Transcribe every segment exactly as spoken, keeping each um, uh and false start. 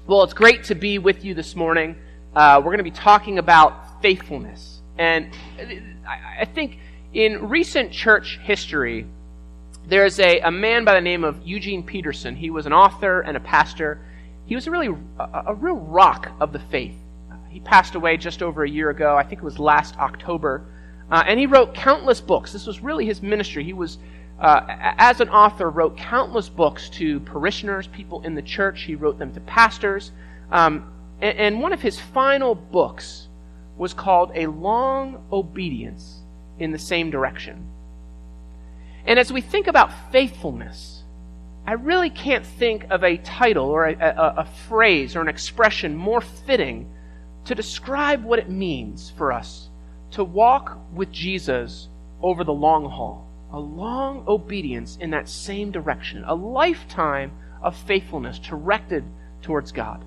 Well, it's great to be with you this morning. Uh, we're going to be talking about faithfulness. And I think in recent church history, there's a, a man by the name of Eugene Peterson. He was an author and a pastor. He was a really a, a real rock of the faith. He passed away just over a year ago. I think it was last October. Uh, and he wrote countless books. This was really his ministry. He was, uh, as an author, wrote countless books to parishioners, people in the church. He wrote them to pastors. Um, and, and one of his final books was called A Long Obedience in the Same Direction. And as we think about faithfulness, I really can't think of a title or a, a, a phrase or an expression more fitting to describe what it means for us to walk with Jesus over the long haul. A long obedience in that same direction. A lifetime of faithfulness directed towards God.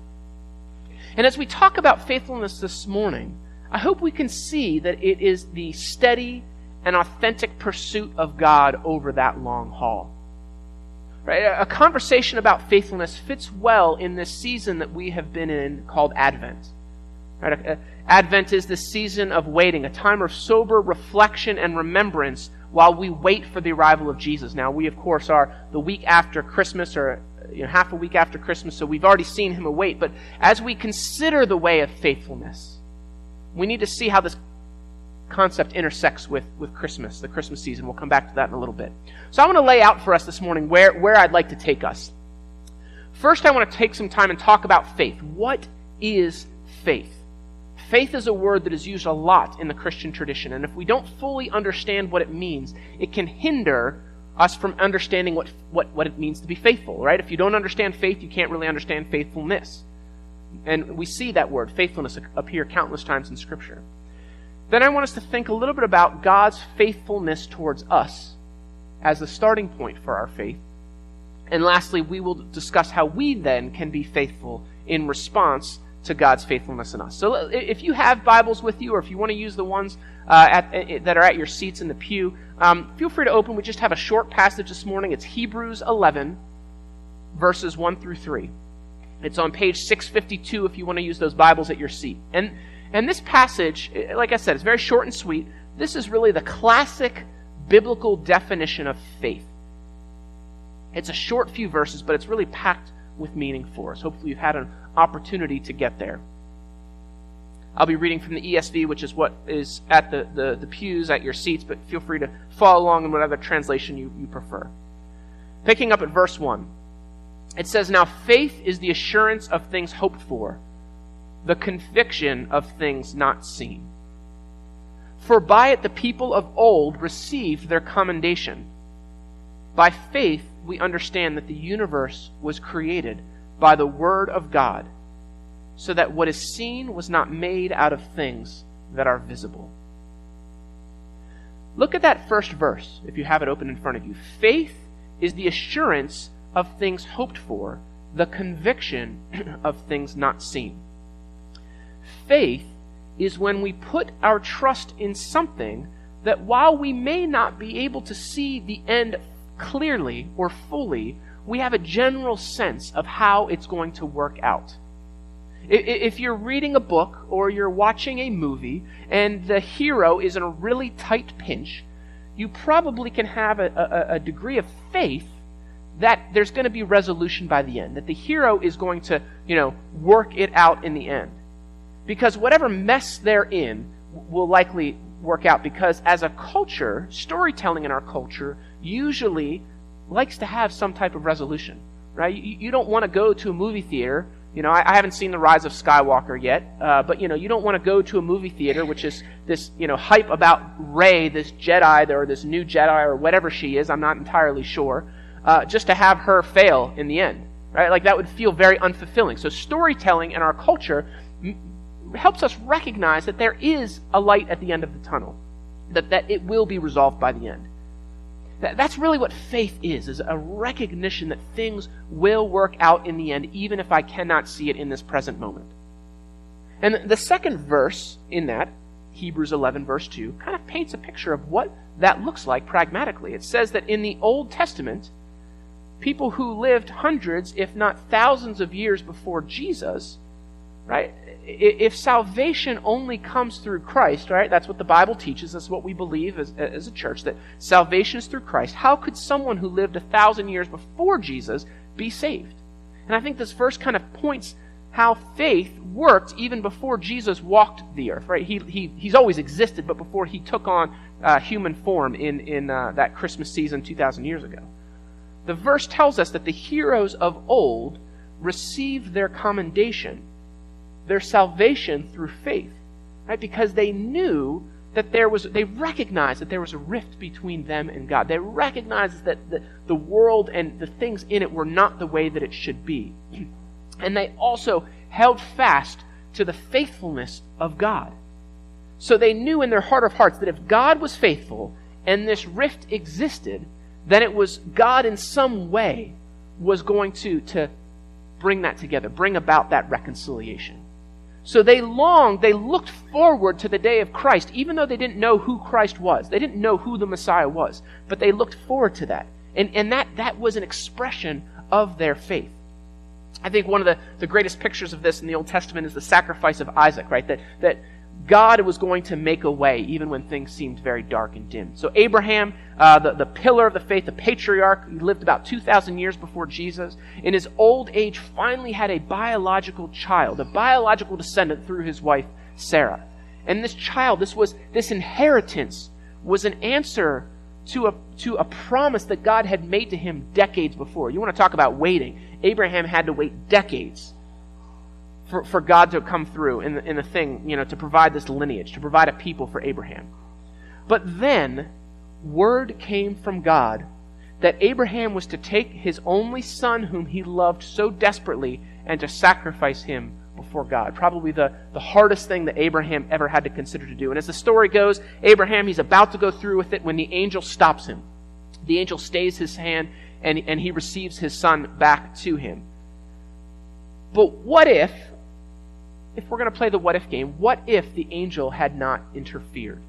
And as we talk about faithfulness this morning, I hope we can see that it is the steady and authentic pursuit of God over that long haul. Right? A conversation about faithfulness fits well in this season that we have been in called Advent. Right? Advent is the season of waiting, a time of sober reflection and remembrance while we wait for the arrival of Jesus. Now, we, of course, are the week after Christmas, or you know, half a week after Christmas, so we've already seen him await. But as we consider the way of faithfulness, we need to see how this concept intersects with, with Christmas, the Christmas season. We'll come back to that in a little bit. So I want to lay out for us this morning where, where I'd like to take us. First, I want to take some time and talk about faith. What is faith? Faith is a word that is used a lot in the Christian tradition, and if we don't fully understand what it means, it can hinder us from understanding what, what, what it means to be faithful, right? If you don't understand faith, you can't really understand faithfulness. And we see that word, faithfulness, appear countless times in Scripture. Then I want us to think a little bit about God's faithfulness towards us as the starting point for our faith. And lastly, we will discuss how we then can be faithful in response to God's faithfulness in us. So if you have Bibles with you, or if you want to use the ones uh, at, that are at your seats in the pew, um, feel free to open. We just have a short passage this morning. It's Hebrews eleven, verses one through three. It's on page six fifty-two if you want to use those Bibles at your seat. And, and this passage, like I said, it's very short and sweet. This is really the classic biblical definition of faith. It's a short few verses, but it's really packed with meaning for us. Hopefully you've had an opportunity to get there. I'll be reading from the E S V, which is what is at the, the, the pews at your seats, but feel free to follow along in whatever translation you, you prefer. Picking up at verse one, it says, "Now faith is the assurance of things hoped for, the conviction of things not seen. For by it the people of old received their commendation. By faith we understand that the universe was created by the word of God, so that what is seen was not made out of things that are visible." Look at that first verse, if you have it open in front of you. Faith is the assurance of things hoped for, the conviction of things not seen. Faith is when we put our trust in something that, while we may not be able to see the end clearly or fully, we have a general sense of how it's going to work out. If you're reading a book or you're watching a movie and the hero is in a really tight pinch, you probably can have a, a, a degree of faith that there's going to be resolution by the end, that the hero is going to, you know, work it out in the end. Because whatever mess they're in will likely work out, because as a culture, storytelling in our culture usually likes to have some type of resolution, right? You, you don't want to go to a movie theater. You know, I, I haven't seen The Rise of Skywalker yet, uh, but, you know, you don't want to go to a movie theater, which is this, you know, hype about Rey, this Jedi, or this new Jedi, or whatever she is, I'm not entirely sure, uh, just to have her fail in the end, right? Like, that would feel very unfulfilling. So storytelling in our culture m- helps us recognize that there is a light at the end of the tunnel, that, that it will be resolved by the end. That's really what faith is, is a recognition that things will work out in the end, even if I cannot see it in this present moment. And the second verse in that, Hebrews eleven, verse two, kind of paints a picture of what that looks like pragmatically. It says that in the Old Testament, people who lived hundreds, if not thousands of years before Jesus, right? If salvation only comes through Christ, right? That's what the Bible teaches. That's what we believe as, as a church, that salvation is through Christ. How could someone who lived a thousand years before Jesus be saved? And I think this verse kind of points how faith worked even before Jesus walked the earth, right? He, he, he's always existed, but before he took on uh, human form in, in uh, that Christmas season two thousand years ago. The verse tells us that the heroes of old received their commendation, their salvation through faith, right? Because they knew that there was, they recognized that there was a rift between them and God. They recognized that the, the world and the things in it were not the way that it should be. And they also held fast to the faithfulness of God. So they knew in their heart of hearts that if God was faithful and this rift existed, then it was God in some way was going to, to bring that together, bring about that reconciliation. So they longed, they looked forward to the day of Christ, even though they didn't know who Christ was. They didn't know who the Messiah was, but they looked forward to that. And, and that, that was an expression of their faith. I think one of the, the greatest pictures of this in the Old Testament is the sacrifice of Isaac, right? That, that God was going to make a way even when things seemed very dark and dim. So Abraham, uh, the, the pillar of the faith, the patriarch, he lived about two thousand years before Jesus. In his old age, finally had a biological child, a biological descendant through his wife, Sarah. And this child, this was this inheritance, was an answer to a, to a promise that God had made to him decades before. You want to talk about waiting. Abraham had to wait decades for, for God to come through in the, in the thing, you know, to provide this lineage, to provide a people for Abraham. But then, word came from God that Abraham was to take his only son whom he loved so desperately and to sacrifice him before God. Probably the, the hardest thing that Abraham ever had to consider to do. And as the story goes, Abraham, he's about to go through with it when the angel stops him. The angel stays his hand and, and he receives his son back to him. But what if, if we're going to play the what if game, what if the angel had not interfered?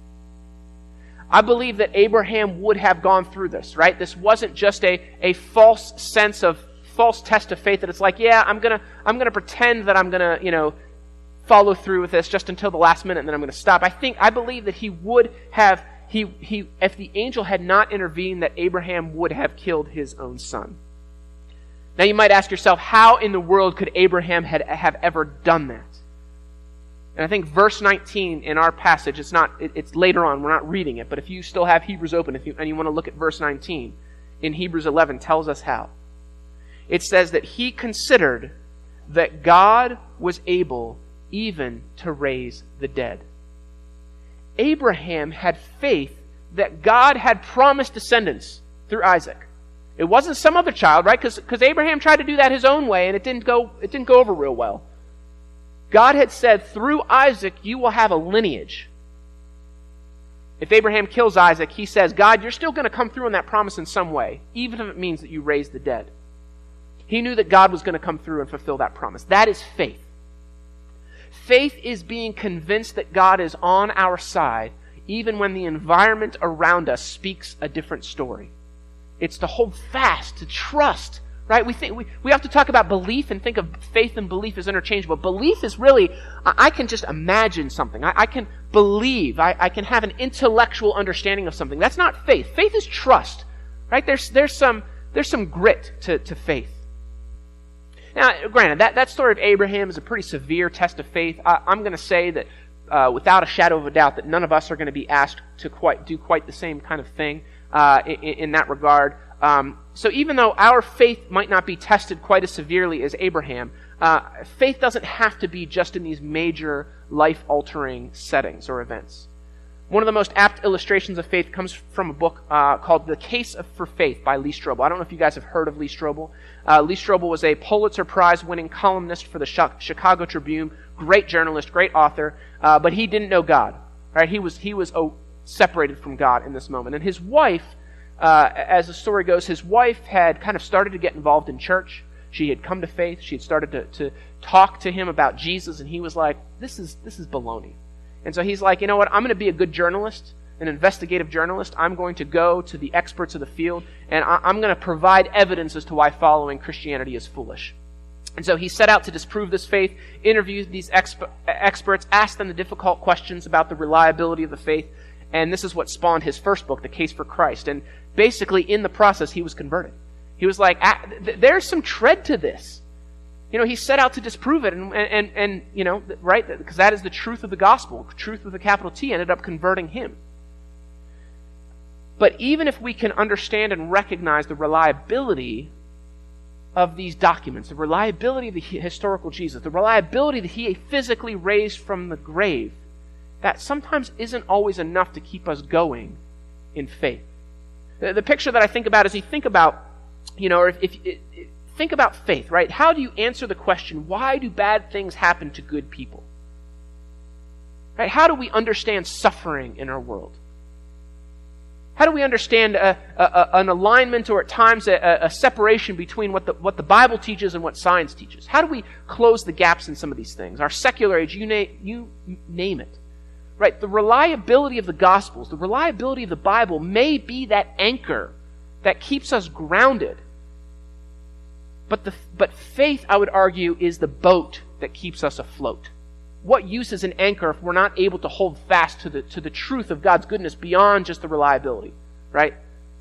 I believe that Abraham would have gone through this, right? This wasn't just a, a false sense of, false test of faith that it's like, yeah, I'm going to I'm gonna pretend that I'm going to, you know, follow through with this just until the last minute and then I'm going to stop. I think, I believe that he would have, he he if the angel had not intervened, that Abraham would have killed his own son. Now you might ask yourself, how in the world could Abraham had, have ever done that? And I think verse nineteen in our passage, it's not, it, it's later on, we're not reading it, but if you still have Hebrews open if you, and you want to look at verse nineteen, in Hebrews eleven tells us how. It says that he considered that God was able even to raise the dead. Abraham had faith that God had promised descendants through Isaac. It wasn't some other child, right? Because Abraham tried to do that his own way and it didn't go it didn't go over real well. God had said, through Isaac you will have a lineage. If Abraham kills Isaac, he says, God, you're still going to come through on that promise in some way, even if it means that you raise the dead. He knew that God was going to come through and fulfill that promise. That is faith. Faith is being convinced that God is on our side, even when the environment around us speaks a different story. It's to hold fast, to trust, right? We think we, we have to talk about belief and think of faith and belief as interchangeable. Belief is really, I, I can just imagine something. I, I can believe. I, I can have an intellectual understanding of something. That's not faith. Faith is trust, right? There's there's some there's some grit to, to faith. Now, granted, that, that story of Abraham is a pretty severe test of faith. I, I'm going to say that uh, without a shadow of a doubt that none of us are going to be asked to quite do quite the same kind of thing uh, in, in that regard. Um, so even though our faith might not be tested quite as severely as Abraham, uh, faith doesn't have to be just in these major life-altering settings or events. One of the most apt illustrations of faith comes from a book uh, called The Case of, for Faith by Lee Strobel. I don't know if you guys have heard of Lee Strobel. Uh, Lee Strobel was a Pulitzer Prize-winning columnist for the Chicago Tribune, great journalist, great author, uh, but he didn't know God. Right? He was he was oh, separated from God in this moment. And his wife, uh, as the story goes, his wife had kind of started to get involved in church. She had come to faith. She had started to, to talk to him about Jesus, and he was like, this is this is baloney. And so he's like, you know what, I'm going to be a good journalist, an investigative journalist. I'm going to go to the experts of the field, and I, I'm going to provide evidence as to why following Christianity is foolish. And so he set out to disprove this faith, interviewed these exp- experts, asked them the difficult questions about the reliability of the faith, and this is what spawned his first book, The Case for Christ. And basically, in the process, he was converted. He was like, ah, th- there's some tread to this. You know, he set out to disprove it, and, and, and you know, right, because that is the truth of the gospel. Truth with a capital T ended up converting him. But even if we can understand and recognize the reliability of these documents, the reliability of the historical Jesus, the reliability that he physically raised from the grave, that sometimes isn't always enough to keep us going in faith. The, the picture that I think about is you think about, you know, or if, if, if think about faith, right? How do you answer the question, why do bad things happen to good people? Right? How do we understand suffering in our world? How do we understand a, a, an alignment or at times a, a separation between what the, what the Bible teaches and what science teaches? How do we close the gaps in some of these things? Our secular age, you, na- you name it. Right? The reliability of the Gospels, the reliability of the Bible may be that anchor that keeps us grounded. But, the, but faith, I would argue, is the boat that keeps us afloat. What use is an anchor if we're not able to hold fast to the, to the truth of God's goodness beyond just the reliability, right?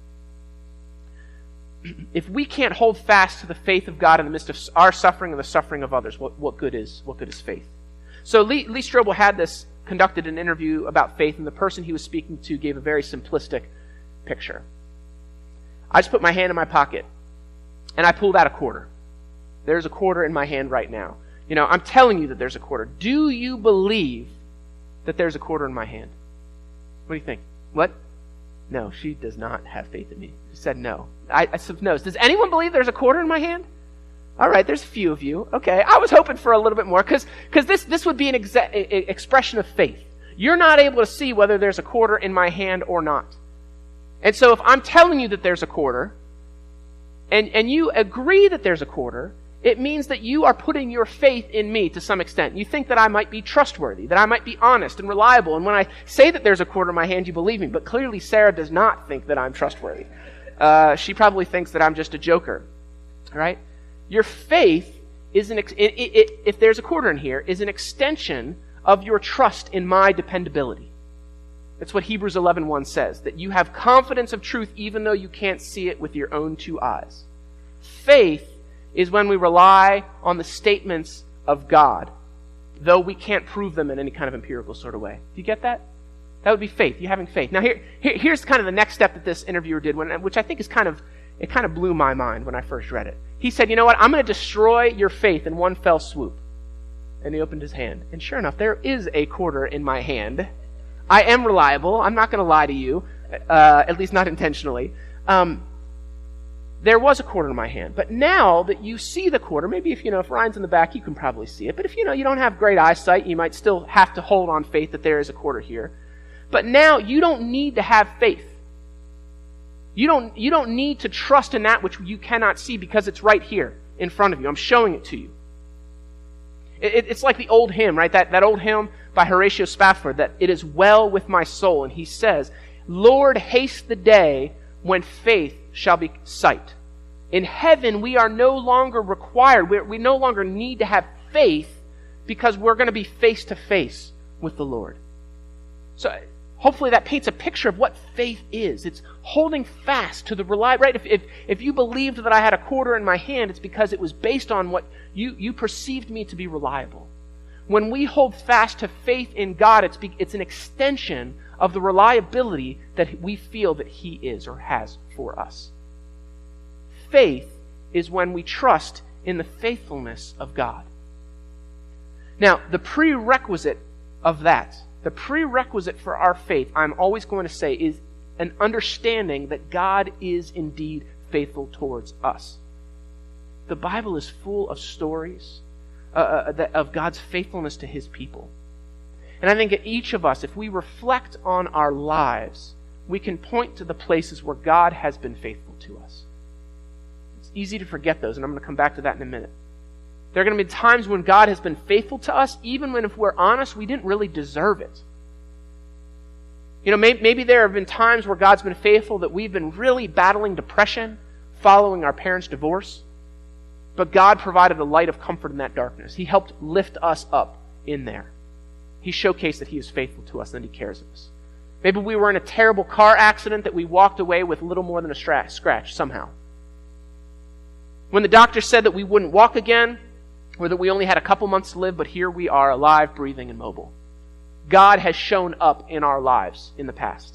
If we can't hold fast to the faith of God in the midst of our suffering and the suffering of others, what, what good is what good is faith? So Lee, Lee Strobel had this, conducted an interview about faith, and the person he was speaking to gave a very simplistic picture. I just put my hand in my pocket, and I pulled out a quarter. There's a quarter in my hand right now. You know, I'm telling you that there's a quarter. Do you believe that there's a quarter in my hand? What do you think? What? No, she does not have faith in me. She said no. I, I said no. Does anyone believe there's a quarter in my hand? All right, there's a few of you. Okay, I was hoping for a little bit more because because this, this would be an exa- expression of faith. You're not able to see whether there's a quarter in my hand or not. And so if I'm telling you that there's a quarter, and, and you agree that there's a quarter, it means that you are putting your faith in me to some extent. You think that I might be trustworthy, that I might be honest and reliable. And when I say that there's a quarter in my hand, you believe me. But clearly Sarah does not think that I'm trustworthy. Uh, she probably thinks that I'm just a joker. Right? Your faith is an ex- it, it, it, if there's a quarter in here, is an extension of your trust in my dependability. That's what Hebrews eleven one says, that you have confidence of truth even though you can't see it with your own two eyes. Faith is when we rely on the statements of God, though we can't prove them in any kind of empirical sort of way. Do you get that? That would be faith. You having faith. Now here, here here's kind of the next step that this interviewer did, when, which I think is kind of, it kind of blew my mind when I first read it. He said, you know what, I'm going to destroy your faith in one fell swoop. And he opened his hand. And sure enough, there is a quarter in my hand. I am reliable. I'm not going to lie to you, uh, at least not intentionally. Um, There was a quarter in my hand. But now that you see the quarter, maybe if, you know, if Ryan's in the back, you can probably see it. But if, you know, you don't have great eyesight, you might still have to hold on faith that there is a quarter here. But now you don't need to have faith. You don't, you don't need to trust in that which you cannot see because it's right here in front of you. I'm showing it to you. It, it, it's like the old hymn, right? That, that old hymn by Horatio Spafford, that it is well with my soul. And he says, Lord, haste the day when faith shall be sight. In heaven, we are no longer required. We, we no longer need to have faith because we're going to be face to face with the Lord. So hopefully that paints a picture of what faith is. It's holding fast to the reliable, right? If, if, if you believed that I had a quarter in my hand, it's because it was based on what you, you perceived me to be reliable. When we hold fast to faith in God, it's, be, it's an extension of the reliability that we feel that He is or has for us. Faith is when we trust in the faithfulness of God. Now, the prerequisite of that, the prerequisite for our faith, I'm always going to say, is an understanding that God is indeed faithful towards us. The Bible is full of stories uh, of God's faithfulness to His people. And I think that each of us, if we reflect on our lives, we can point to the places where God has been faithful to us. It's easy to forget those, and I'm going to come back to that in a minute. There are going to be times when God has been faithful to us, even when, if we're honest, we didn't really deserve it. You know, may, maybe there have been times where God's been faithful that we've been really battling depression following our parents' divorce. But God provided a light of comfort in that darkness. He helped lift us up in there. He showcased that He is faithful to us and that He cares of us. Maybe we were in a terrible car accident that we walked away with little more than a stra- scratch somehow. When the doctor said that we wouldn't walk again, or that we only had a couple months to live, but here we are alive, breathing, and mobile. God has shown up in our lives in the past.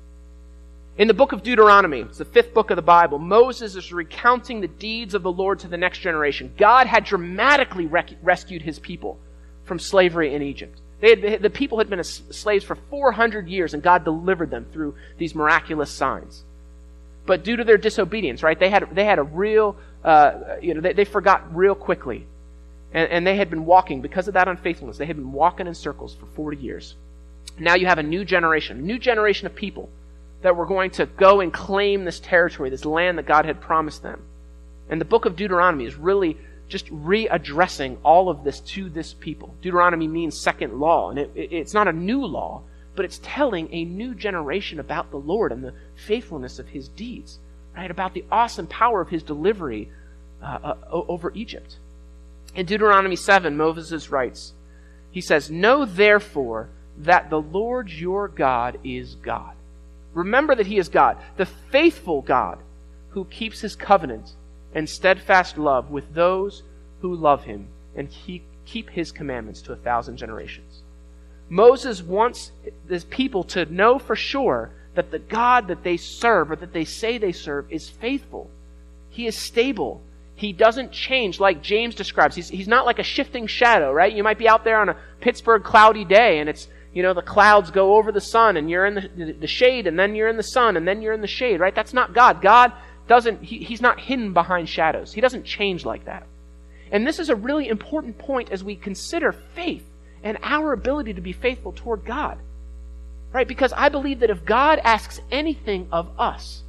In the book of Deuteronomy, it's the fifth book of the Bible, Moses is recounting the deeds of the Lord to the next generation. God had dramatically rec- rescued His people from slavery in Egypt. They had, the people had been slaves for four hundred years, and God delivered them through these miraculous signs. But due to their disobedience, right, they had they had a real, uh, you know, they, they forgot real quickly. And, and they had been walking, because of that unfaithfulness, they had been walking in circles for forty years. Now you have a new generation, a new generation of people that were going to go and claim this territory, this land that God had promised them. And the book of Deuteronomy is really just readdressing all of this to this people. Deuteronomy means second law, and it, it, it's not a new law, but it's telling a new generation about the Lord and the faithfulness of His deeds, right? About the awesome power of His delivery uh, uh, over Egypt. In Deuteronomy seven, Moses writes, he says, "Know therefore that the Lord your God is God." Remember that He is God, the faithful God who keeps His covenant and steadfast love with those who love Him and he, keep His commandments to a thousand generations. Moses wants his people to know for sure that the God that they serve, or that they say they serve, is faithful. He is stable. He doesn't change like James describes. He's, he's not like a shifting shadow, right? You might be out there on a Pittsburgh cloudy day, and it's, you know, the clouds go over the sun, and you're in the, the shade, and then you're in the sun, and then you're in the shade, right? That's not God. God doesn't, he, He's not hidden behind shadows. He doesn't change like that. And this is a really important point as we consider faith and our ability to be faithful toward God. Right? Because I believe that if God asks anything of us,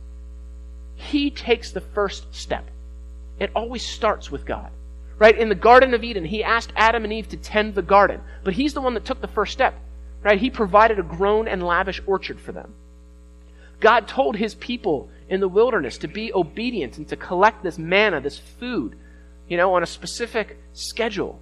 He takes the first step. It always starts with God. Right? In the Garden of Eden, He asked Adam and Eve to tend the garden. But He's the one that took the first step. Right? He provided a grown and lavish orchard for them. God told His people in the wilderness to be obedient and to collect this manna, this food, you know, on a specific schedule.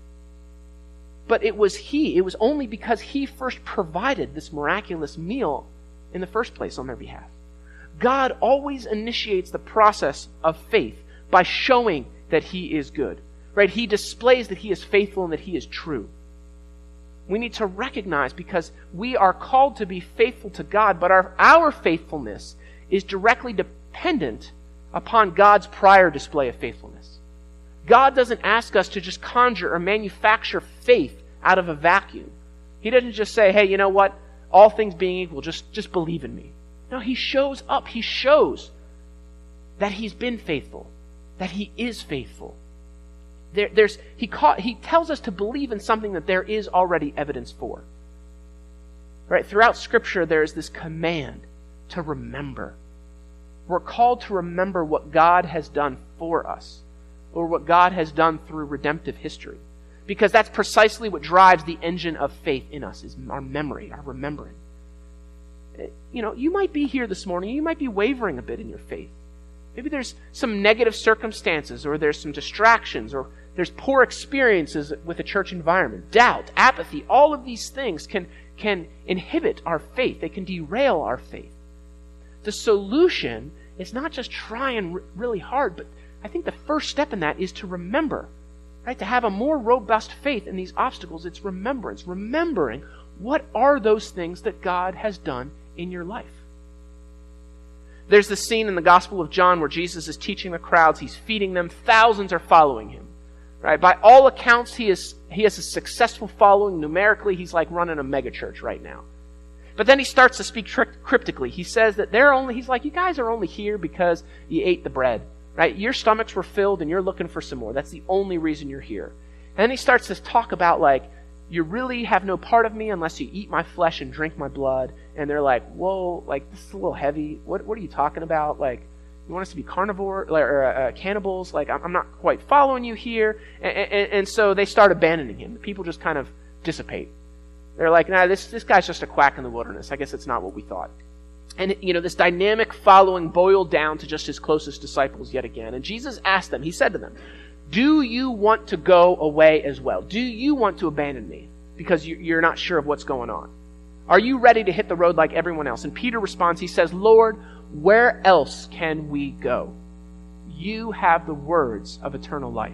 But it was He, it was only because He first provided this miraculous meal in the first place on their behalf. God always initiates the process of faith by showing that He is good. Right? He displays that He is faithful and that He is true. We need to recognize, because we are called to be faithful to God, but our, our faithfulness is directly dependent upon God's prior display of faithfulness. God doesn't ask us to just conjure or manufacture faith out of a vacuum. He doesn't just say, hey, you know what? All things being equal, just, just believe in me. No, He shows up. He shows that He's been faithful, that He is faithful. There, there's, he, caught, he tells us to believe in something that there is already evidence for. Right? Throughout Scripture, there is this command to remember. We're called to remember what God has done for us, or what God has done through redemptive history. Because that's precisely what drives the engine of faith in us, is our memory, our remembering. You know, you might be here this morning, you might be wavering a bit in your faith. Maybe there's some negative circumstances, or there's some distractions, or there's poor experiences with a church environment. Doubt, apathy, all of these things can, can inhibit our faith. They can derail our faith. The solution is not just trying r- really hard, but I think the first step in that is to remember. Right? To have a more robust faith in these obstacles, it's remembrance. Remembering what are those things that God has done in your life. There's this scene in the Gospel of John where Jesus is teaching the crowds. He's feeding them. Thousands are following Him. Right? By all accounts, he is he has a successful following. Numerically, he's like running a megachurch right now. But then he starts to speak tri- cryptically. He says that they're only, he's like, you guys are only here because you ate the bread. Right? Your stomachs were filled and you're looking for some more. That's the only reason you're here. And then he starts to talk about, like, you really have no part of me unless you eat my flesh and drink my blood. And they're like, whoa, like, this is a little heavy. What what are you talking about? Like, you want us to be carnivore or uh, cannibals? Like, I'm not quite following you here. And, and, and so they start abandoning Him. The people just kind of dissipate. They're like, nah, this, this guy's just a quack in the wilderness. I guess it's not what we thought. And, you know, this dynamic following boiled down to just his closest disciples yet again. And Jesus asked them, he said to them, do you want to go away as well? Do you want to abandon me? Because you're not sure of what's going on. Are you ready to hit the road like everyone else? And Peter responds, he says, Lord, where else can we go? You have the words of eternal life.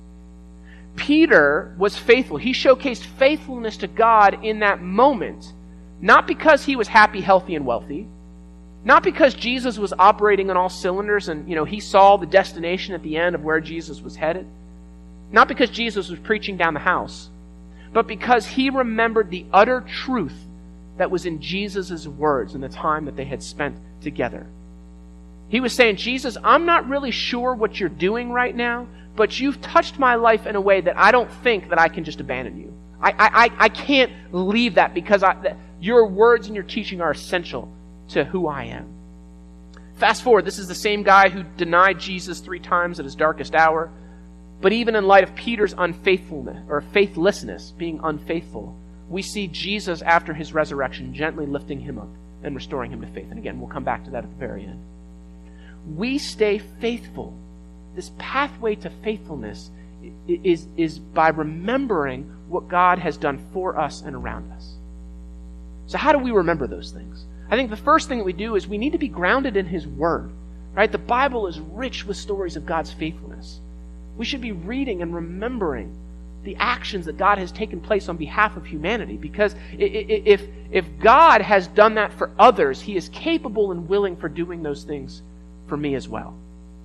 Peter was faithful. He showcased faithfulness to God in that moment, not because he was happy, healthy, and wealthy, not because Jesus was operating on all cylinders and, you know, he saw the destination at the end of where Jesus was headed, not because Jesus was preaching down the house, but because he remembered the utter truth that was in Jesus' words in the time that they had spent together. He was saying, Jesus, I'm not really sure what you're doing right now, but you've touched my life in a way that I don't think that I can just abandon you. I I, I can't leave that because I, that your words and your teaching are essential to who I am. Fast forward, this is the same guy who denied Jesus three times at his darkest hour. But even in light of Peter's unfaithfulness, or faithlessness, being unfaithful, we see Jesus after his resurrection gently lifting him up and restoring him to faith. And again, we'll come back to that at the very end. We stay faithful. This pathway to faithfulness is, is by remembering what God has done for us and around us. So how do we remember those things? I think the first thing that we do is we need to be grounded in His Word. Right? The Bible is rich with stories of God's faithfulness. We should be reading and remembering the actions that God has taken place on behalf of humanity, because if, if God has done that for others, He is capable and willing for doing those things for me as well.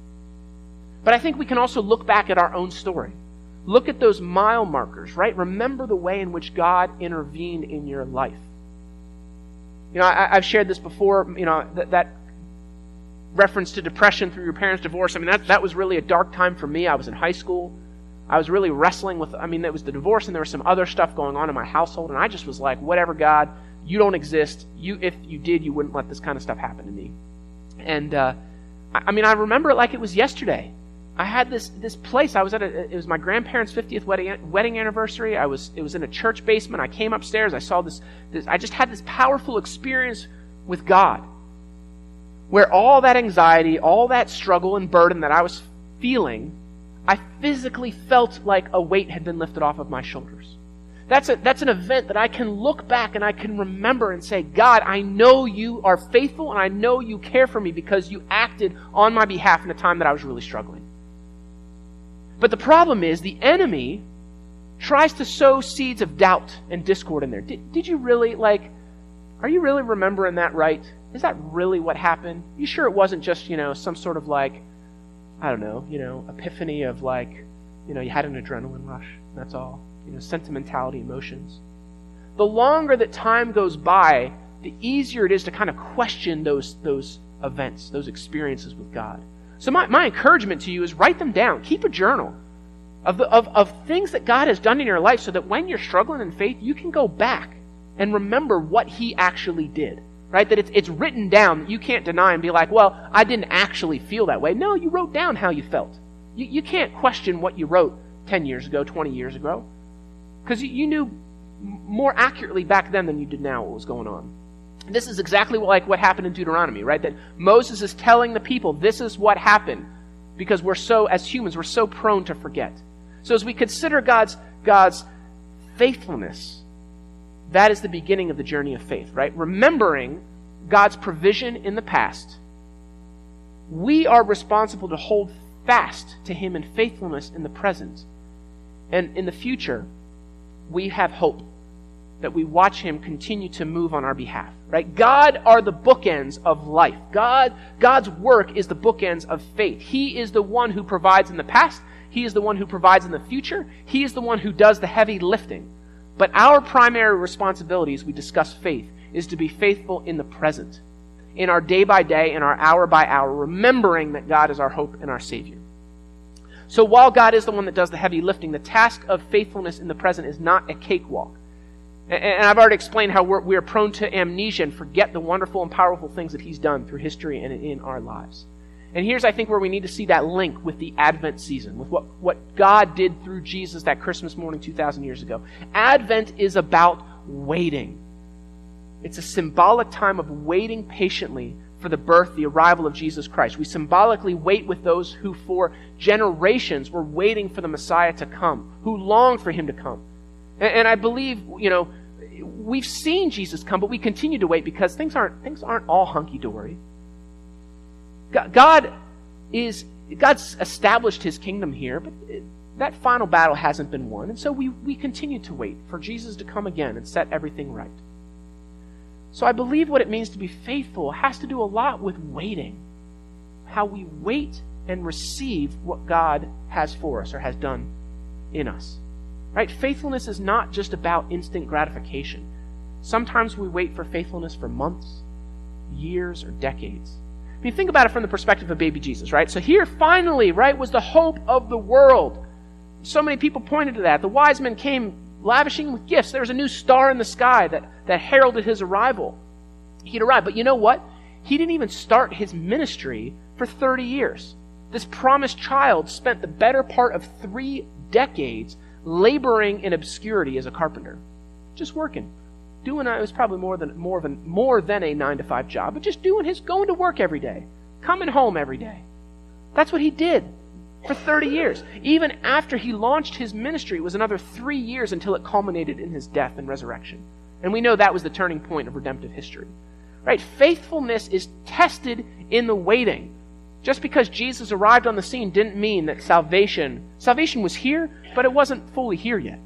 But I think we can also look back at our own story. Look at those mile markers, right? Remember the way in which God intervened in your life. You know, I, I've shared this before, you know, that, that reference to depression through your parents' divorce. I mean, that, that was really a dark time for me. I was in high school. I was really wrestling with, I mean, it was the divorce and there was some other stuff going on in my household, and I just was like, whatever, God, you don't exist. You, if you did, you wouldn't let this kind of stuff happen to me. And, uh, I, I mean, I remember it like it was yesterday. I had this this place. I was at a, it was my grandparents' fiftieth wedding wedding anniversary. I was it was in a church basement. I came upstairs. I saw this, this I just had this powerful experience with God, where all that anxiety, all that struggle and burden that I was feeling, I physically felt like a weight had been lifted off of my shoulders. That's a that's an event that I can look back and I can remember and say, God, I know you are faithful and I know you care for me because you acted on my behalf in a time that I was really struggling. But the problem is the enemy tries to sow seeds of doubt and discord in there. Did, did you really, like, are you really remembering that right? Is that really what happened? You sure it wasn't just, you know, some sort of like, I don't know, you know, epiphany of like, you know, you had an adrenaline rush, that's all. You know, sentimentality, emotions. The longer that time goes by, the easier it is to kind of question those, those events, those experiences with God. So my, my encouragement to you is write them down. Keep a journal of, the, of, of things that God has done in your life so that when you're struggling in faith, you can go back and remember what He actually did. Right? That it's, it's written down that you can't deny and be like, well, I didn't actually feel that way. No, you wrote down how you felt. You, you can't question what you wrote ten years ago, twenty years ago. Because you, you knew more accurately back then than you did now what was going on. This is exactly like what happened in Deuteronomy, right? That Moses is telling the people, this is what happened, because we're so, as humans, we're so prone to forget. So as we consider God's, God's faithfulness, that is the beginning of the journey of faith, right? Remembering God's provision in the past, we are responsible to hold fast to Him in faithfulness in the present. And in the future, we have hope that we watch Him continue to move on our behalf, right? God are the bookends of life. God, God's work is the bookends of faith. He is the one who provides in the past. He is the one who provides in the future. He is the one who does the heavy lifting. But our primary responsibility as we discuss faith is to be faithful in the present, in our day by day, in our hour by hour, remembering that God is our hope and our Savior. So while God is the one that does the heavy lifting, the task of faithfulness in the present is not a cakewalk. And I've already explained how we're, we're prone to amnesia and forget the wonderful and powerful things that He's done through history and in our lives. And here's, I think, where we need to see that link with the Advent season, with what, what God did through Jesus that Christmas morning two thousand years ago. Advent is about waiting. It's a symbolic time of waiting patiently for the birth, the arrival of Jesus Christ. We symbolically wait with those who for generations were waiting for the Messiah to come, who longed for him to come. And, and I believe, you know, we've seen Jesus come, but we continue to wait because things aren't things aren't all hunky-dory. God is God's established his kingdom here, but it, that final battle hasn't been won. And so we, we continue to wait for Jesus to come again and set everything right. So I believe what it means to be faithful has to do a lot with waiting. How we wait and receive what God has for us or has done in us. Right? Faithfulness is not just about instant gratification. Sometimes we wait for faithfulness for months, years, or decades. I mean, think about it from the perspective of baby Jesus, right? So here, finally, right, was the hope of the world. So many people pointed to that. The wise men came lavishing with gifts. There was a new star in the sky that, that heralded his arrival. He'd arrived. But you know what? He didn't even start his ministry for thirty years. This promised child spent the better part of three decades laboring in obscurity as a carpenter. Just working. Doing it was probably more than more than more than a nine to five job, but just doing his going to work every day, coming home every day. That's what he did for thirty years. Even after he launched his ministry, it was another three years until it culminated in his death and resurrection. And we know that was the turning point of redemptive history. Right? Faithfulness is tested in the waiting. Just because Jesus arrived on the scene didn't mean that salvation salvation was here, but it wasn't fully here yet.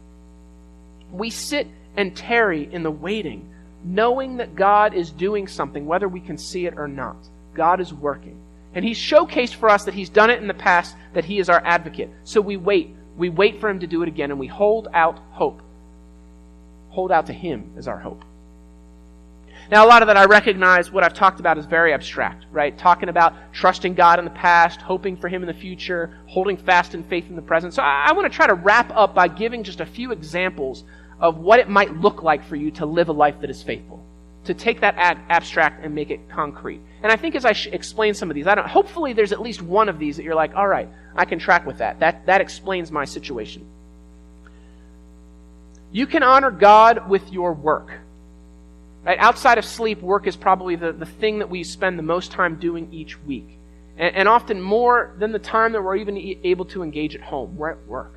We sit and tarry in the waiting, knowing that God is doing something, whether we can see it or not. God is working. And he's showcased for us that he's done it in the past, that he is our advocate. So we wait. We wait for him to do it again, and we hold out hope. Hold out to him as our hope. Now, a lot of that I recognize what I've talked about is very abstract, right? Talking about trusting God in the past, hoping for him in the future, holding fast in faith in the present. So I, I want to try to wrap up by giving just a few examples of what it might look like for you to live a life that is faithful. To take that ad- abstract and make it concrete. And I think as I sh- explain some of these, I don't, hopefully there's at least one of these that you're like, all right, I can track with that. That, that explains my situation. You can honor God with your work. Right? Outside of sleep, work is probably the, the thing that we spend the most time doing each week. And, and often more than the time that we're even e- able to engage at home. We're at work.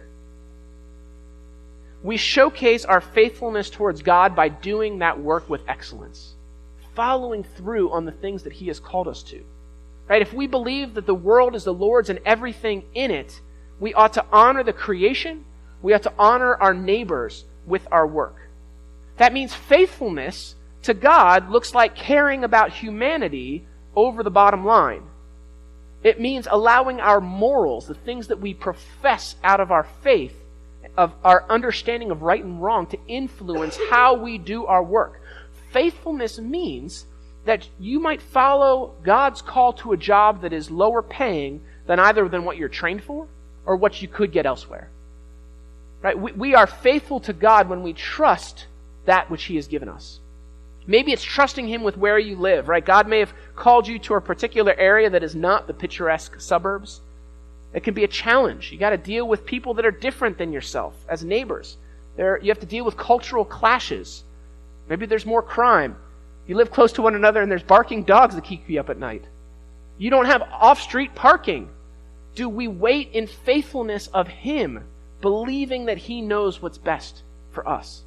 We showcase our faithfulness towards God by doing that work with excellence, following through on the things that he has called us to. Right? If we believe that the world is the Lord's and everything in it, we ought to honor the creation, we ought to honor our neighbors with our work. That means faithfulness to God looks like caring about humanity over the bottom line. It means allowing our morals, the things that we profess out of our faith, of our understanding of right and wrong, to influence how we do our work. Faithfulness means that you might follow God's call to a job that is lower paying than either than what you're trained for or what you could get elsewhere. Right? We, we are faithful to God when we trust that which he has given us. Maybe it's trusting him with where you live, right? God may have called you to a particular area that is not the picturesque suburbs. It can be a challenge. You got to deal with people that are different than yourself as neighbors. There, you have to deal with cultural clashes. Maybe there's more crime. You live close to one another and there's barking dogs that keep you up at night. You don't have off-street parking. Do we wait in faithfulness of him, believing that he knows what's best for us?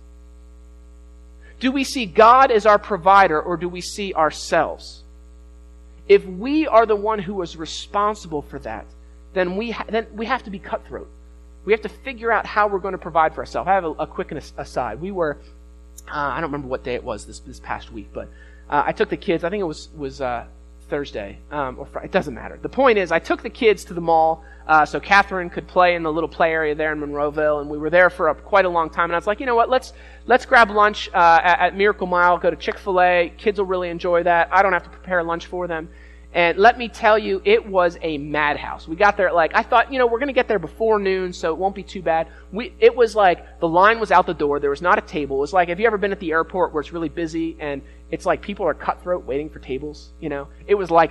Do we see God as our provider, or do we see ourselves? If we are the one who is responsible for that, then we ha- then we have to be cutthroat. We have to figure out how we're going to provide for ourselves. I have a, a quick aside. We were, uh, I don't remember what day it was this this past week, but uh, I took the kids. I think it was was uh, Thursday, um, or Friday. It doesn't matter. The point is, I took the kids to the mall uh, so Catherine could play in the little play area there in Monroeville, and we were there for a, quite a long time. And I was like, you know what? Let's let's grab lunch uh, at, at Miracle Mile. Go to Chick-fil-A. Kids will really enjoy that. I don't have to prepare lunch for them. And let me tell you, it was a madhouse. We got there at like, I thought, you know, we're going to get there before noon, so it won't be too bad. We, it was like, the line was out the door. There was not a table. It was like, have you ever been at the airport where it's really busy and it's like people are cutthroat waiting for tables? You know, it was like that.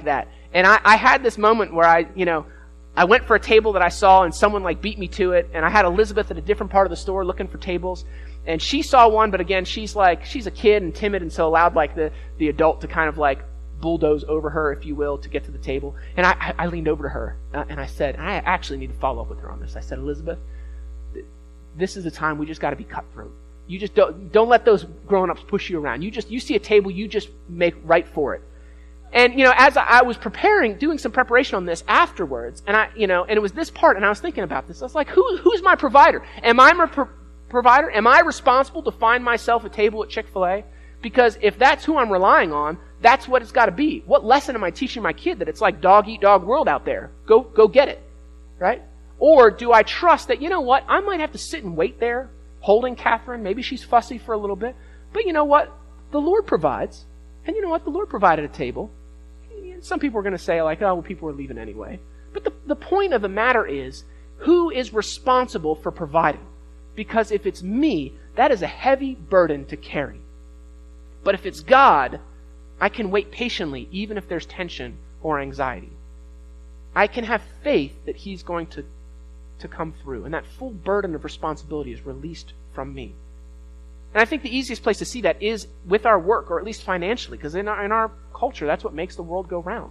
And I, I had this moment where I, you know, I went for a table that I saw and someone like beat me to it. And I had Elizabeth at a different part of the store looking for tables. And she saw one, but again, she's like, she's a kid and timid and so allowed like the, the adult to kind of like bulldoze over her, if you will, to get to the table. And I, I leaned over to her uh, and I said, and I actually need to follow up with her on this. I said, Elizabeth, th- this is the time we just got to be cutthroat. You just don't, don't let those grown-ups push you around. You just, you see a table, you just make right for it. And, you know, as I, I was preparing, doing some preparation on this afterwards, and I, you know, and it was this part, and I was thinking about this. I was like, who, who's my provider? Am I my pro- provider? Am I responsible to find myself a table at Chick-fil-A? Because if that's who I'm relying on, that's what it's got to be. What lesson am I teaching my kid that it's like dog eat dog world out there? Go, go get it, right? Or do I trust that, you know what, I might have to sit and wait there, holding Catherine. Maybe she's fussy for a little bit. But you know what? The Lord provides. And you know what? The Lord provided a table. Some people are going to say, like, oh, well, people are leaving anyway. But the, the point of the matter is, who is responsible for providing? Because if it's me, that is a heavy burden to carry. But if it's God, I can wait patiently, even if there's tension or anxiety. I can have faith that He's going to, to come through. And that full burden of responsibility is released from me. And I think the easiest place to see that is with our work, or at least financially, because in our, in our culture, that's what makes the world go round.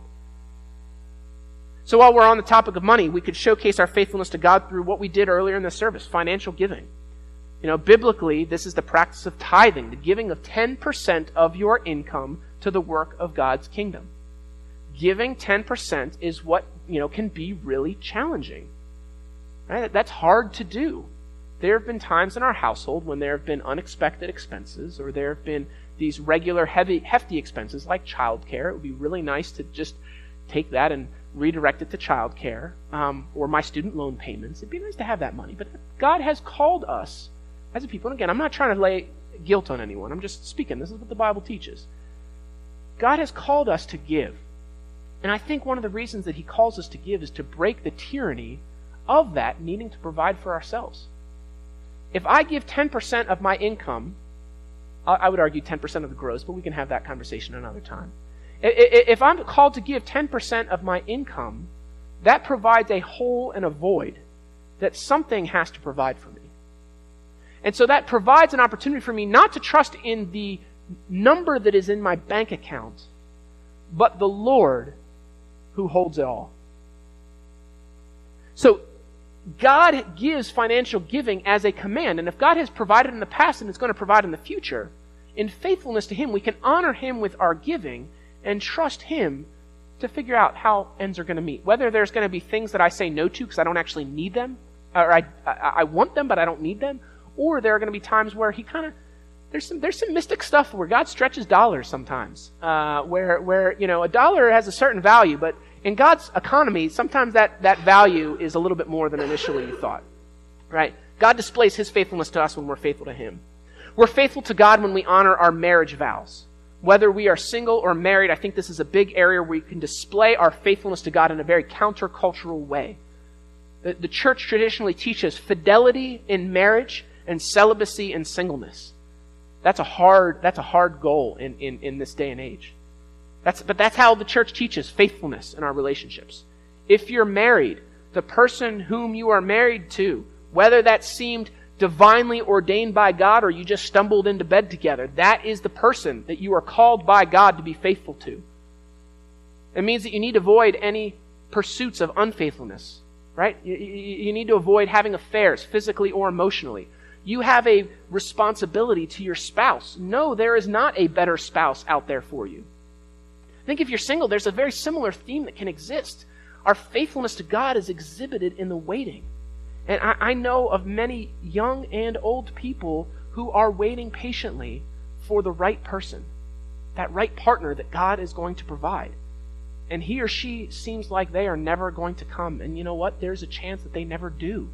So while we're on the topic of money, we could showcase our faithfulness to God through what we did earlier in the service, financial giving. You know, biblically, this is the practice of tithing, the giving of ten percent of your income to the work of God's kingdom. Giving ten percent is what, you know, can be really challenging. Right? That's hard to do. There have been times in our household when there have been unexpected expenses, or there have been these regular heavy, hefty expenses like childcare. It would be really nice to just take that and redirect it to childcare, um, or my student loan payments. It'd be nice to have that money. But God has called us as a people, and again, I'm not trying to lay guilt on anyone. I'm just speaking. This is what the Bible teaches. God has called us to give. And I think one of the reasons that He calls us to give is to break the tyranny of that needing to provide for ourselves. If I give ten percent of my income, I would argue ten percent of the gross, but we can have that conversation another time. If I'm called to give ten percent of my income, that provides a hole and a void that something has to provide for me. And so that provides an opportunity for me not to trust in the number that is in my bank account, but the Lord who holds it all. So God gives financial giving as a command, and if God has provided in the past and is going to provide in the future, in faithfulness to Him, we can honor Him with our giving and trust Him to figure out how ends are going to meet. Whether there's going to be things that I say no to because I don't actually need them, or I, I, I want them but I don't need them, or there are going to be times where He kind of, there's some there's some mystic stuff where God stretches dollars sometimes, uh, where where you know a dollar has a certain value, but in God's economy, sometimes that, that value is a little bit more than initially you thought, right? God displays His faithfulness to us when we're faithful to Him. We're faithful to God when we honor our marriage vows. Whether we are single or married, I think this is a big area where we can display our faithfulness to God in a very countercultural way. The, the church traditionally teaches fidelity in marriage and celibacy in singleness. That's a hard, that's a hard goal in, in, in this day and age. That's, but that's how the church teaches faithfulness in our relationships. If you're married, the person whom you are married to, whether that seemed divinely ordained by God or you just stumbled into bed together, that is the person that you are called by God to be faithful to. It means that you need to avoid any pursuits of unfaithfulness, right? You, you need to avoid having affairs, physically or emotionally. You have a responsibility to your spouse. No, there is not a better spouse out there for you. I think if you're single, there's a very similar theme that can exist. Our faithfulness to God is exhibited in the waiting. And I, I know of many young and old people who are waiting patiently for the right person, that right partner that God is going to provide. And he or she seems like they are never going to come. And you know what? There's a chance that they never do.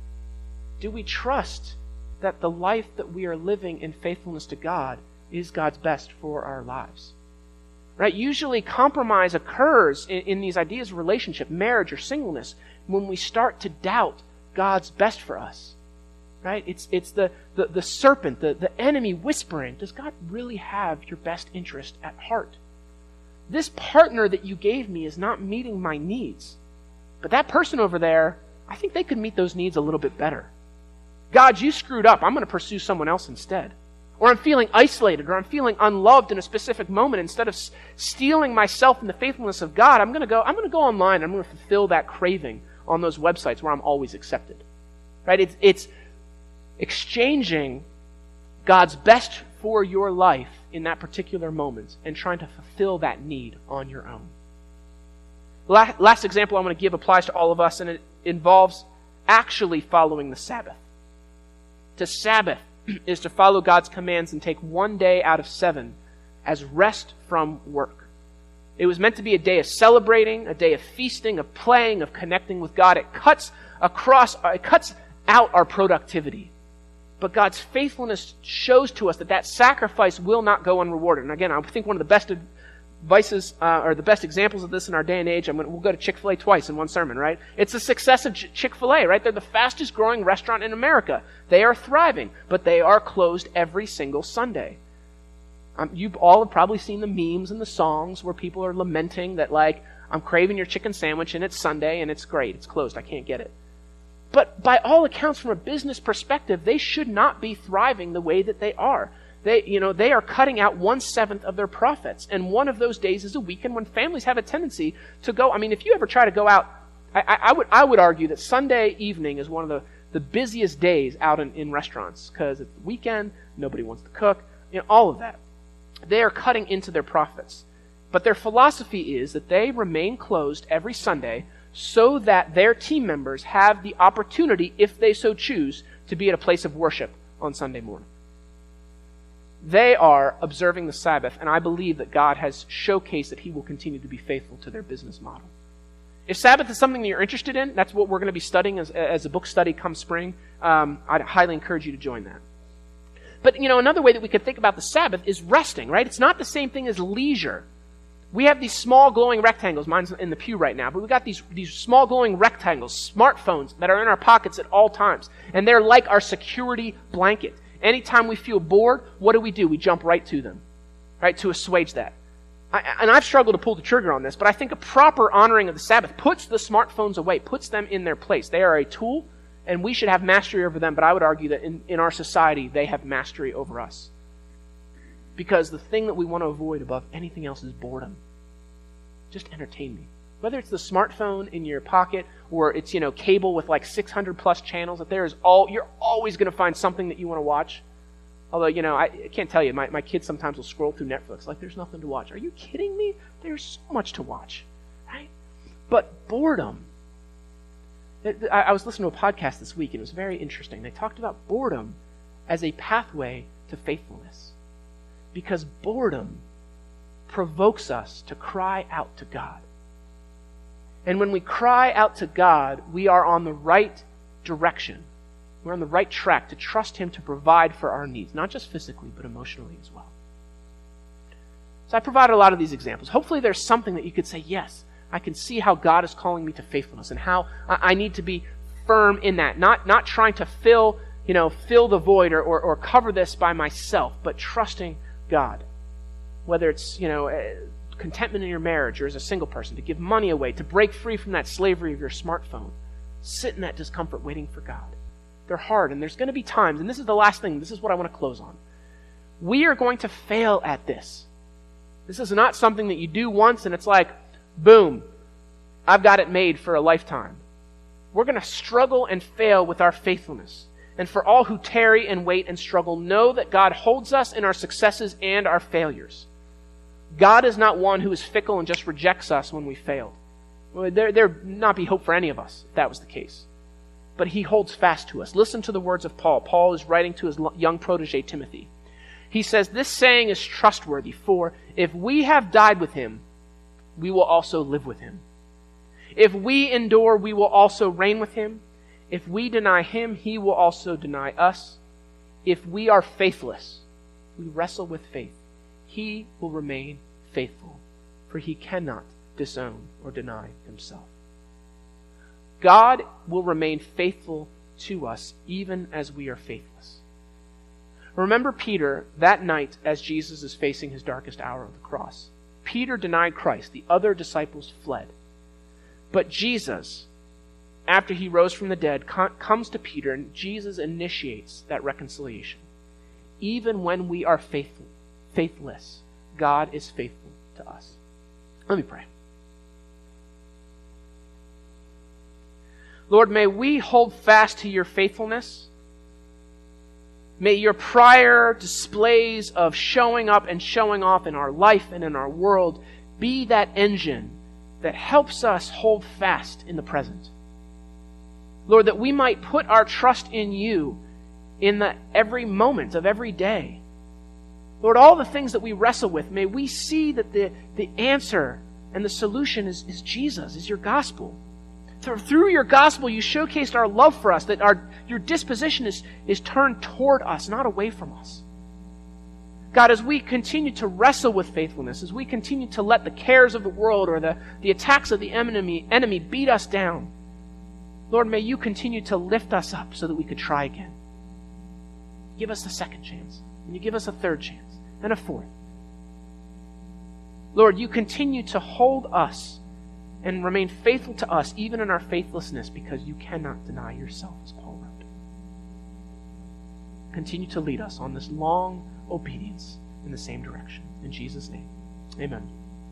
Do we trust that the life that we are living in faithfulness to God is God's best for our lives? Right? Usually compromise occurs in, in these ideas of relationship, marriage, or singleness when we start to doubt God's best for us. Right? It's it's the, the, the serpent, the, the enemy whispering, does God really have your best interest at heart? this partner that you gave me is not meeting my needs. But that person over there, I think they could meet those needs a little bit better. God, you screwed up. I'm going to pursue someone else instead. Or I'm feeling isolated, or I'm feeling unloved in a specific moment. Instead of s- stealing myself in the faithfulness of God, I'm going to go, I'm going to go online. I'm going to fulfill that craving on those websites where I'm always accepted. Right? It's, it's exchanging God's best for your life in that particular moment and trying to fulfill that need on your own. La- last example I'm going to give applies to all of us, and it involves actually following the Sabbath. To Sabbath is to follow God's commands and take one day out of seven as rest from work. It was meant to be a day of celebrating, a day of feasting, of playing, of connecting with God. It cuts across, it cuts out our productivity. But God's faithfulness shows to us that that sacrifice will not go unrewarded. And again, I think one of the best advices, uh, or the best examples of this in our day and age, I'm gonna, we'll go to Chick-fil-A twice in one sermon, right? It's the success of Ch- Chick-fil-A, right? They're the fastest growing restaurant in America. They are thriving, but they are closed every single Sunday. Um, you all have probably seen the memes and the songs where people are lamenting that, like, I'm craving your chicken sandwich and it's Sunday and it's great, it's closed, I can't get it. But by all accounts, from a business perspective, they should not be thriving the way that they are. They, you know, they are cutting out one-seventh of their profits. And one of those days is a weekend when families have a tendency to go. I mean, if you ever try to go out, I, I, I would I would argue that Sunday evening is one of the, the busiest days out in, in restaurants because it's the weekend, nobody wants to cook, you know, all of that. They are cutting into their profits. But their philosophy is that they remain closed every Sunday so that their team members have the opportunity, if they so choose, to be at a place of worship on Sunday morning. They are observing the Sabbath, and I believe that God has showcased that He will continue to be faithful to their business model. If Sabbath is something that you're interested in, that's what we're going to be studying as, as a book study come spring. Um, I'd highly encourage you to join that. But, you know, another way that we could think about the Sabbath is resting, right? It's not the same thing as leisure. We have these small glowing rectangles. Mine's in the pew right now. But we've got these, these small glowing rectangles, smartphones, that are in our pockets at all times. And they're like our security blanket. Anytime we feel bored, what do we do? We jump right to them, right, to assuage that. I, and I've struggled to pull the trigger on this, but I think a proper honoring of the Sabbath puts the smartphones away, puts them in their place. They are a tool, and we should have mastery over them, but I would argue that in, in our society, they have mastery over us. Because the thing that we want to avoid above anything else is boredom. Just entertain me. Whether it's the smartphone in your pocket or it's, you know, cable with like six hundred plus channels, that there is all, you're always going to find something that you want to watch. Although, you know, I, I can't tell you, my, my kids sometimes will scroll through Netflix like there's nothing to watch. Are you kidding me? There's so much to watch, right? But boredom. I, I was listening to a podcast this week and it was very interesting. They talked about boredom as a pathway to faithfulness. Because boredom provokes us to cry out to God. And when we cry out to God, we are on the right direction. We're on the right track to trust Him to provide for our needs, not just physically, but emotionally as well. So I provided a lot of these examples. Hopefully there's something that you could say, yes, I can see how God is calling me to faithfulness and how I need to be firm in that. Not, not trying to fill, you know, fill the void or, or, or cover this by myself, but trusting God. Whether it's, you know, uh, contentment in your marriage or as a single person, to give money away, to break free from that slavery of your smartphone. Sit in that discomfort waiting for God. They're hard, and there's going to be times, and this is the last thing, this is what I want to close on. We are going to fail at this. This is not something that you do once and it's like, boom, I've got it made for a lifetime. We're going to struggle and fail with our faithfulness. And for all who tarry and wait and struggle, know that God holds us in our successes and our failures. God is not one who is fickle and just rejects us when we failed. Well, there would not be hope for any of us if that was the case. But He holds fast to us. Listen to the words of Paul. Paul is writing to his young protege, Timothy. He says, "This saying is trustworthy, for if we have died with Him, we will also live with Him. If we endure, we will also reign with Him. If we deny Him, He will also deny us. If we are faithless, we wrestle with faith. He will remain faithful, for He cannot disown or deny Himself." God will remain faithful to us even as we are faithless. Remember Peter that night as Jesus is facing his darkest hour on the cross. Peter denied Christ. The other disciples fled. But Jesus, after he rose from the dead, comes to Peter, and Jesus initiates that reconciliation. Even when we are faithful, faithless, God is faithful to us. Let me pray. Lord, may we hold fast to your faithfulness. May your prior displays of showing up and showing off in our life and in our world be that engine that helps us hold fast in the present. Lord, that we might put our trust in you in the every moment of every day. Lord, all the things that we wrestle with, may we see that the, the answer and the solution is, is Jesus, is your gospel. Through, through your gospel, you showcased our love for us, that our your disposition is, is turned toward us, not away from us. God, as we continue to wrestle with faithfulness, as we continue to let the cares of the world or the, the attacks of the enemy, enemy beat us down, Lord, may you continue to lift us up so that we could try again. Give us a second chance, and you give us a third chance, and a fourth. Lord, you continue to hold us and remain faithful to us even in our faithlessness, because you cannot deny yourself, as Paul wrote. Continue to lead us on this long obedience in the same direction. In Jesus' name, amen.